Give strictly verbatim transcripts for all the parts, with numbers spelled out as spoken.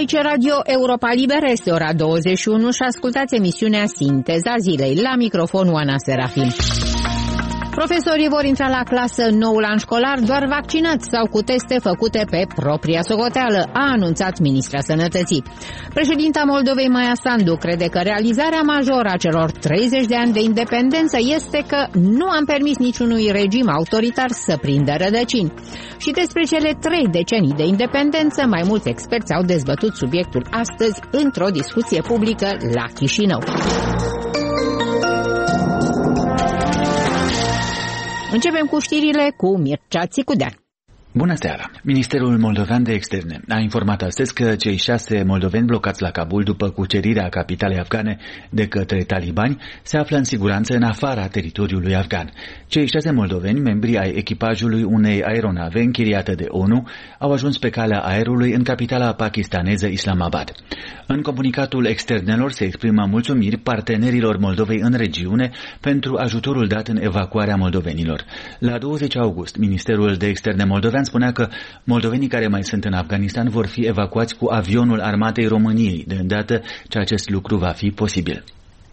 Aici Radio Europa Liberă, este ora douăzeci și unu și ascultați emisiunea Sinteza Zilei. La microfon Oana Serafim. Profesorii vor intra la clasă în noul an școlar doar vaccinați sau cu teste făcute pe propria socoteală, a anunțat ministra Sănătății. Președinta Moldovei, Maia Sandu, crede că realizarea majoră a celor treizeci de ani de independență este că nu am permis niciunui regim autoritar să prindă rădăcini. Și despre cele trei decenii de independență, mai mulți experți au dezbătut subiectul astăzi într-o discuție publică la Chișinău. Începem cu știrile cu Mircea Țicudean. Bună seara! Ministerul Moldovean de Externe a informat astăzi că cei șase moldoveni blocați la Kabul după cucerirea capitalei afgane de către talibani se află în siguranță în afara teritoriului afgan. Cei șase moldoveni, membri ai echipajului unei aeronave închiriată de ONU, au ajuns pe calea aerului în capitala pakistaneză Islamabad. În comunicatul externelor se exprimă mulțumiri partenerilor Moldovei în regiune pentru ajutorul dat în evacuarea moldovenilor. La douăzeci august, Ministerul de Externe moldovean spunea că moldovenii care mai sunt în Afganistan vor fi evacuați cu avionul Armatei României, de îndată ce acest lucru va fi posibil.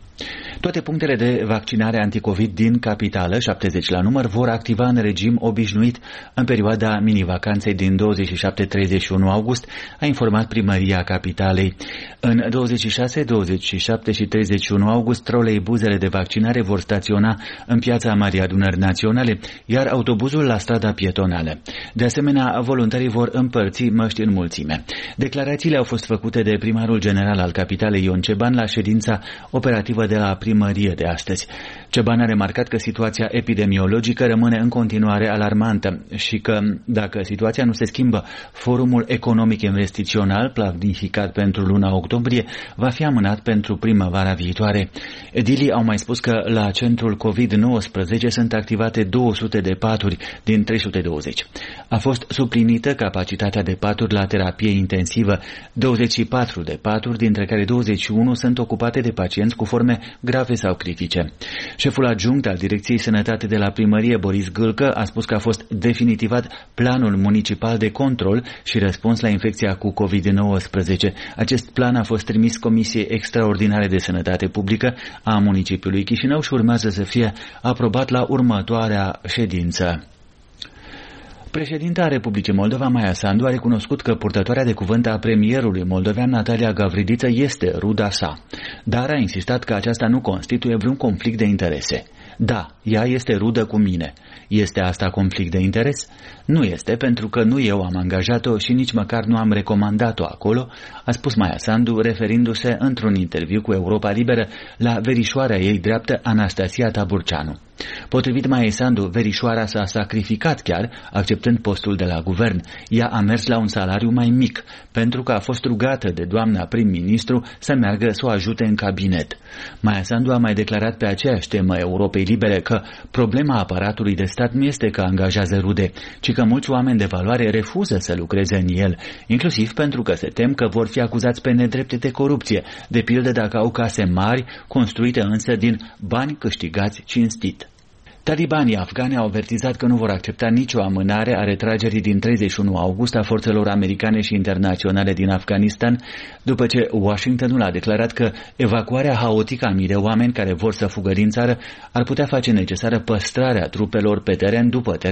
Toate punctele de vaccinare anticovid din capitală, șaptezeci la număr, vor activa în regim obișnuit în perioada mini-vacanței din douăzeci și șapte treizeci și unu august, a informat primăria capitalei. În douăzeci și șase, douăzeci și șapte și treizeci și unu august, troleibuzele de vaccinare vor staționa în piața Marii Adunări Naționale, iar autobuzul la strada pietonală. De asemenea, voluntarii vor împărți măști în mulțime. Declarațiile au fost făcute de primarul general al capitalei Ion Ceban la ședința operativă de la primărie de astăzi. Ceban a remarcat că situația epidemiologică rămâne în continuare alarmantă și că, dacă situația nu se schimbă, Forumul Economic Investițional, planificat pentru luna octombrie, va fi amânat pentru primăvara viitoare. Edilii au mai spus că la centrul covid nouăsprezece sunt activate două sute de paturi din trei sute douăzeci. A fost suplinită capacitatea de paturi la terapie intensivă, douăzeci și patru de paturi, dintre care douăzeci și unu sunt ocupate de pacienți cu forme grave sau critice. Șeful adjunct al Direcției Sănătate de la primărie, Boris Gâlcă, a spus că a fost definitivat planul municipal de control și răspuns la infecția cu covid nouăsprezece. Acest plan a fost trimis Comisiei Extraordinare de Sănătate Publică a municipiului Chișinău și urmează să fie aprobat la următoarea ședință. Președinta Republicii Moldova, Maia Sandu, a recunoscut că purtătoarea de cuvânt a premierului moldovean, Natalia Gavridiță, este ruda sa, dar a insistat că aceasta nu constituie vreun conflict de interese. Da, ea este rudă cu mine. Este asta conflict de interes? Nu este, pentru că nu eu am angajat-o și nici măcar nu am recomandat-o acolo, a spus Maia Sandu, referindu-se într-un interviu cu Europa Liberă la verișoarea ei dreaptă, Anastasia Taburceanu. Potrivit Maia Sandu, verișoara s-a sacrificat chiar, acceptând postul de la guvern. Ea a mers la un salariu mai mic, pentru că a fost rugată de doamna prim-ministru să meargă să o ajute în cabinet. Maia Sandu a mai declarat pe aceeași temă Europei Libere că problema aparatului de stat nu este că angajează rude, ci că mulți oameni de valoare refuză să lucreze în el, inclusiv pentru că se tem că vor fi acuzați pe nedrepte de corupție, de pildă dacă au case mari, construite însă din bani câștigați cinstit. Talibanii afgani au avertizat că nu vor accepta nicio amânare a retragerii din treizeci și unu august a forțelor americane și internaționale din Afganistan, după ce Washingtonul a declarat că evacuarea haotică a mii de oameni care vor să fugă din țară ar putea face necesară păstrarea trupelor pe teren după